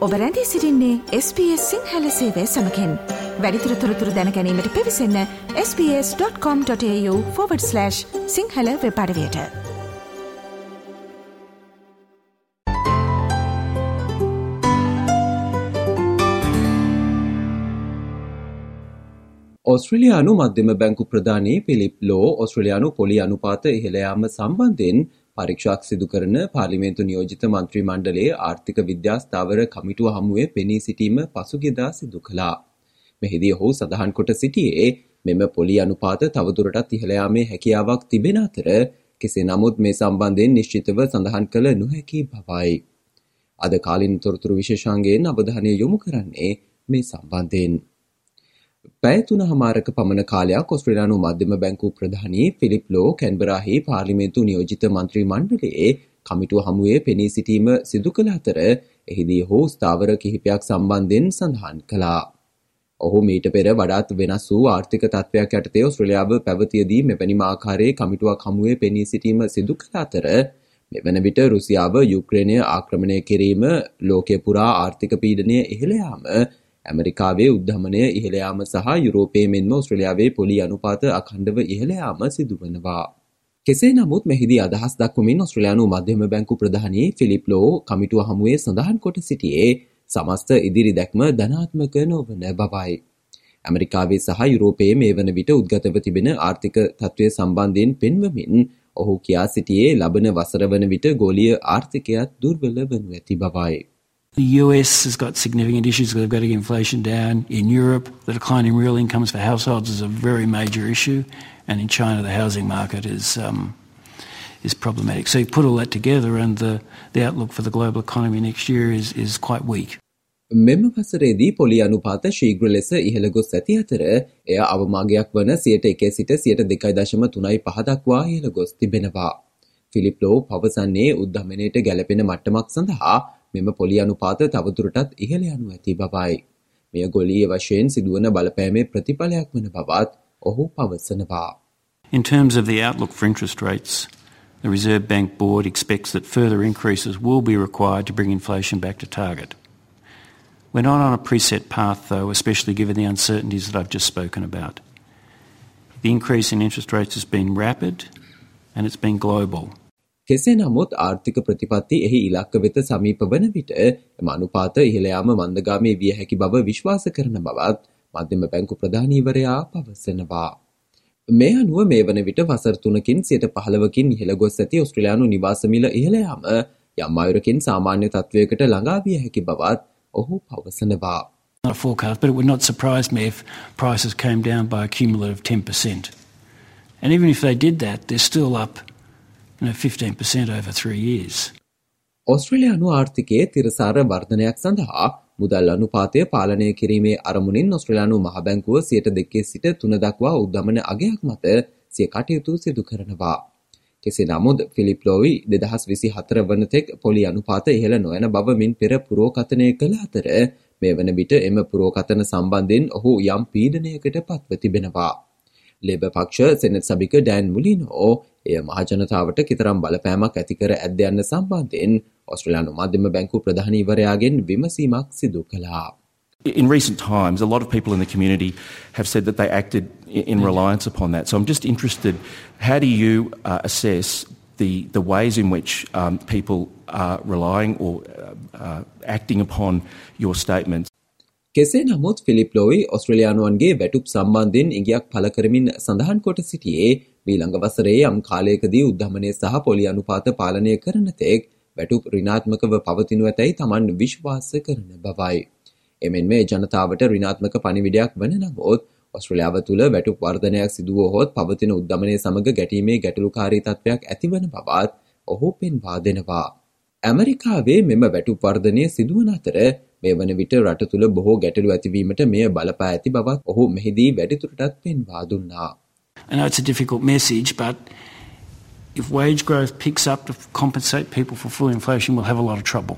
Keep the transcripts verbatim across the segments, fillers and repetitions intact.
ඔබ රැඳී සිටින්නේ එස් බී එස් සිංහල සේවය සමගින්. වැඩිදුර තොරතුරු දැන ගැනීමට පිවිසන්න S B S dot com dot AU forward slash Sinhala web අඩවියට. ඔස්ට්‍රේලියානු මධ්‍යම බැංකු ප්‍රධානී ෆිලිප් ලෝ ඔස්ට්‍රේලියානු පොලි අනුපාත ඉහළ යාම සම්බන්ධයෙන් පරීක්ෂාවක් සිදු කරන පාර්ලිමේන්තු නියෝජිත මන්ත්‍රී මණ්ඩලයේ ආර්ථික විද්‍යා ස්ථාවර කමිටුව හමුවේ පෙනී සිටීම පසුගියදා සිදු කළා. මෙහිදී ඔහු සඳහන් කොට සිටියේ මෙම පොලි අනුපාත තවදුරටත් ඉහළ යාමේ හැකියාවක් තිබෙන අතර කෙසේ නමුත් මේ සම්බන්ධයෙන් නිශ්චිතව සඳහන් කළ නොහැකි බවයි. අද කාලින තොරතුරු විශේෂාංගයෙන් අවධානය යොමු කරන්නේ මේ සම්බන්ධයෙන්. පැය තුනමාරක පමණ කාලයක් ඔස්ට්‍රේලියානු මධ්‍යම බැංකු ප්‍රධානී ෆිලිප් ලෝ කැන්බරාහි පාර්ලිමේන්තු නියෝජිත මන්ත්‍රී මණ්ඩලයේ කමිටුව හමුවේ පෙනී සිටීම සිදු කළ අතර එහිදී ඔහු ස්ථාවර කිහිපයක් සම්බන්ධයෙන් සඳහන් කළා. ඔහු මීට පෙර වඩාත් වෙනස් වූ ආර්ථික තත්ත්වයක් යටතේ ඔස්ට්‍රේලියාව පැවතියදී මෙවැනිම ආකාරයේ කමිටුවක් හමුවේ පෙනී සිටීම සිදු කළ අතර මෙවන විට රුසියාව යුක්‍රේනය ආක්‍රමණය කිරීම, ලෝකය පුරා ආර්ථික පීඩනය ඉහළ යාම, ඇමරිකාවේ උද්ධමනය ඉහළ යාම සහ යුරෝපයේ මෙන්ම ඔස්ට්‍රේලියාවේ පොලි අනුපාත අඛණ්ඩව ඉහළ යාම සිදුවනවා. කෙසේ නමුත් මෙහිදී අදහස් දක්වමින් ඔස්ට්‍රේලියානු මධ්‍යම බැංකු ප්‍රධානී ෆිලිප් ලෝ කමිටුව හමුවේ සඳහන් කොට සිටියේ සමස්ත ඉදිරි දැක්ම ධනාත්මක නොවන බවයි. ඇමරිකාවේ සහ යුරෝපයේ මේ වන විට උද්ගතව තිබෙන ආර්ථික තත්ත්වය සම්බන්ධයෙන් පෙන්වමින් ඔහු කියා සිටියේ ලබන වසර වන විට ගෝලීය ආර්ථිකයත් දුර්වල වනු ඇති බවයි. The U S has got significant issues. They've got to get inflation down. In Europe, the decline in real incomes for households is a very major issue. And in China, the housing market is um, is problematic. So you put all that together and the, the outlook for the global economy next year is, is quite weak. මෙම වසරේදී පොලි අනුපාත ශීඝ්‍ර ලෙස ඉහළ ගොස් ඇති අතර එය අවමාගයක් වන සියයට එක සිට සියයට දෙකයි දශම තුනයි පහ දක්වා ඉහළ ගොස් තිබෙනවා. ෆිලිප් ලෝ පවසන්නේ උද්ධමනයට ගැලපෙන මට්ටමක් සඳහා මෙම පොලි අනුපාත තවදුරටත් ඉහළ යනු ඇති බවයි. මෙය ගොලීය වශයෙන් සිදුවන බලපෑමේ ප්‍රතිඵලයක් වන බවත් ඔහු පවසනවා. In terms of the outlook for interest rates, the Reserve Bank Board expects that further increases will be required to bring inflation back to target. We're not on a preset path though, especially given the uncertainties that I've just spoken about. The increase in interest rates has been rapid and it's been global. කෙසේ නමුත් ආර්ථික ප්‍රතිපත්ති එහි ඉලක්ක වෙත සමීප වන විට එම අනුපාත ඉහළ යාම මන්දගාමී විය හැකි බව විශ්වාස කරන බවත් මධ්‍යම බැංකු ප්‍රධානීවරයා පවසනවා. මේ අනුව මේ වන විට වසර තුනකින් සියයට පහළොවකින් ඉහළ ගොස් ඇති ඔස්ට්‍රේලියානු නිවාස මිල ඉහළ යාම යම් අයුරකින් සාමාන්‍ය තත්ත්වයකට ළඟා විය හැකි බවත් ඔහු පවසනවා. Not a forecast, but it would not surprise me if prices came down by a cumulative ten percent. And even if they did that, they're still up you know, fifteen percent over three years. ඔස්ට්‍රේලියානු ආර්ථිකයේ තිරසාර වර්ධනයක් සඳහා මුදල් අනුපාතය පාලනය කිරීමේ අරමුණින් ඔස්ට්‍රේලියානු මහ බැංකුව සියයට දෙකේ සිට තුන දක්වා උද්ධමන අගයක් මත සිය කටයුතු සිදු කරනවා. කෙසේ නමුත් ෆිලිප් ලෝයි දෙදහස් විසි හතර වන තෙක් පොලි අනුපාත ඉහළ නොයන බව මින් පෙර පුරෝකථනය කළ අතර මේ වන විට එම පුරෝකථන සම්බන්ධයෙන් ඔහු යම් පීඩනයකට පත්ව තිබෙනවා. ලේබර් පක්ෂ සෙනෙට් සභික ඩෑන් මුලිනෝ එය මහජනතාවට කිතරම් බලපෑමක් ඇති කර ඇද්ද යන්න සම්බන්ධයෙන් ඔස්ට්‍රේලියානු මධ්‍යම බැංකු ප්‍රධානීවරයාගෙන් විමසීමක් සිදු කළා. In recent times, a lot of people in the community have said that they acted in reliance upon that. So I'm just interested, how do you uh, assess the, the ways in which um, people are relying or uh, uh, acting upon your statements? කෙසේ නමුත් Philip ලෝයි ඔස්ට්‍රේලියානුවන්ගේ වැටුප් සම්බන්ධයෙන් ඉඟියක් පළ කරමින් සඳහන් කොට සිටියේ ඊළඟ වසරේ යම් කාලයකදී උද්ධමනය සහ පොලි අනුපාත පාලනය කරන තෙක් වැටුප් ඍණාත්මකව පවතිනු ඇතැයි තමන් විශ්වාස කරන බවයි. එමෙන්ම ජනතාවට ඍණාත්මක පණිවිඩයක් වන නමුත් ඔස්ට්‍රේලියාව තුළ වැටුප් වර්ධනයක් සිදු වුවහොත් පවතින උද්ධමනය සමග ගැටීමේ ගැටලුකාරී තත්ත්වයක් ඇතිවන බවත් ඔහු පෙන්වා දෙනවා. ඇමරිකාවේ මෙම වැටුප් වර්ධනය සිදුවන අතර මේ වන විට රට තුළ බොහෝ ගැටලු ඇතිවීමට මෙය බලපා ඇති බවත් ඔහු මෙහිදී වැඩිදුරටත් පෙන්වා දුන්නා. I know it's a difficult message, but if wage growth picks up to compensate people for full inflation, we'll have a lot of trouble.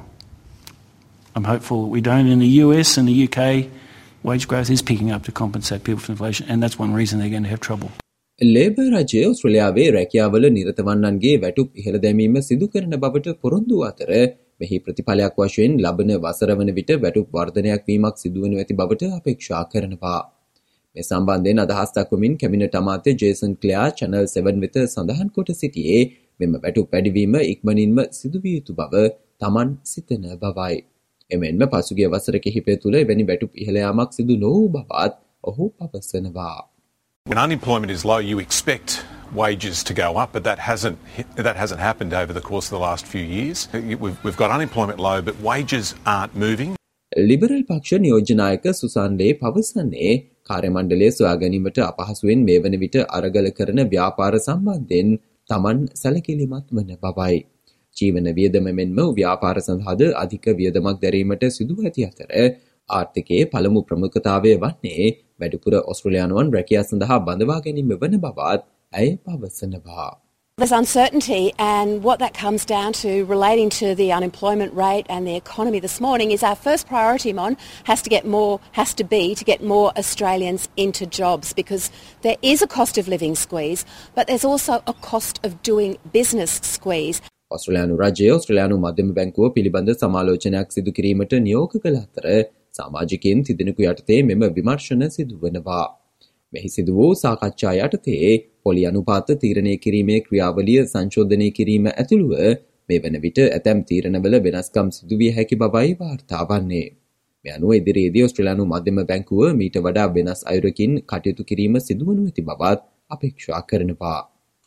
I'm hopeful that we don't. In the U S and the U K, wage growth is picking up to compensate people for inflation, and that's one reason they're going to have trouble. Labour රජය ඔස්ට්‍රේලියාවේ රැකියාවල නිරත වන්නන්ගේ වැටුප් ඉහළ දැමීම සිදු කරන බවට පොරොන්දු අතර මෙහි ප්‍රතිඵලයක් වශයෙන් ලබන වසර වන විට වැටුප් වර්ධනයක් වීමක් සිදුවනු ඇති බවට අපේක්ෂා කරනවා. මේ සම්බන්ධයෙන් අදහස් දක්වමින් කැබිනට් අමාත්‍ය ජේසන් ක්ලෙයා චැනල් සෙවන් වෙත සඳහන් කොට සිටියේ මෙම වැටුප් වැඩිවීම ඉක්මනින්ම සිදුවිය යුතු බව තමන් සිතන බවයි. එමෙන්ම පසුගිය වසර කිහිපය තුළ එවැනි වැටුප් ඉහළ යාමක් සිදු නොවූ බවත් ඔහු පවසනවා. When unemployment is low, you expect wages to go up, but that hasn't that hasn't happened over the course of the last few years. We've, we've got unemployment low, but wages aren't moving. Liberal පක්ෂ නියෝජ්‍ය නායක සුසාන් ලේ පවසන්නේ කාර්ය මණ්ඩලයේ සොයා ගැනීමට අපහසුවෙන් මේ වන විට අරගල කරන ව්‍යාපාර සම්බන්ධයෙන් තමන් සැලකිලිමත් වන බවයි. ජීවන වියදම මෙන්ම ව්‍යාපාර සඳහාද අධික වියදමක් දැරීමට සිදු ඇති අතර ආර්ථිකයේ පළමු ප්‍රමුඛතාවය වන්නේ වැඩිපුර ඔස්ට්‍රේලියානුවන් රැකියා සඳහා බඳවා ගැනීම වන බවත් ඇය පවසනවා. There's uncertainty, and what that comes down to relating to the unemployment rate and the economy this morning is our first priority, Mon, has to get more, has to be to get more Australians into jobs, because there is a cost of living squeeze, but there's also a cost of doing business squeeze. ඔස්ට්‍රේලියානු රජයේ ඔස්ට්‍රේලියානු මධ්‍යම බැංකුව පිළිබඳ සමාලෝචනයක් සිදු කිරීමට නියෝග කළ අතර සමාජිකයින් තිදෙනෙකු යටතේ මෙම විමර්ශන සිදුවනවා. මෙහි සිදු වූ සාකච්ඡා යටතේ පොලි අනුපාත තීරණය කිරීමේ ක්‍රියාවලිය සංශෝධනය කිරීම ඇතුළුව මේ වන විට ඇතැම් තීරණවල වෙනස්කම් සිදුවිය හැකි බවයි වාර්තා වන්නේ. මේ අනුව ඉදිරියේදී ඔස්ට්‍රේලියානු මධ්‍යම බැංකුව මීට වඩා වෙනස් අයුරකින් කටයුතු කිරීම සිදුවනු ඇති බවත් අපේක්ෂා කරනවා.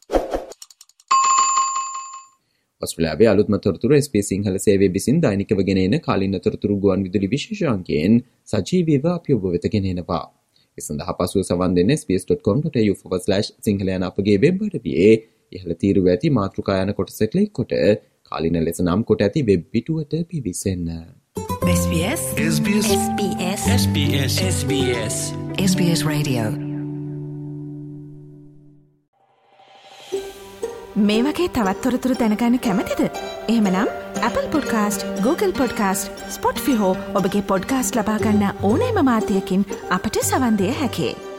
ඔස්ට්‍රේලියාවේ අලුත්ම තොරතුරු එස් පී එස් සිංහල සේවය විසින් දෛනිකව ගෙන එන කාලින තොරතුරු ගුවන් විදුලි විශේෂාංකයෙන් සජීවීව අපි ඔබ වෙත ගෙන එනවා. ඒ සඳහා පසුව සවන් දෙන්න s b s dot com dot a u forward slash Sinhala යන අපගේ වෙබ් අඩවියේ ඉහළ තීරුව ඇති මාතෘකා යන කොටස ක්ලික් කොට කාලින ලෙස නම් කොට ඇති වෙබ් පිටුවට පිවිසෙන්න. S B S S B S S B S S B S S B S S B S Radio. මේ වගේ තවත් තොරතුරු දැනගන්න කැමතිද? එහෙමනම් Apple Podcast, Google Podcast, Spotify හෝ ඔබගේ podcast ලබා ගන්න ඕනෑම මාධ්‍යයකින් අපට සවන් දෙන්න හැකියි.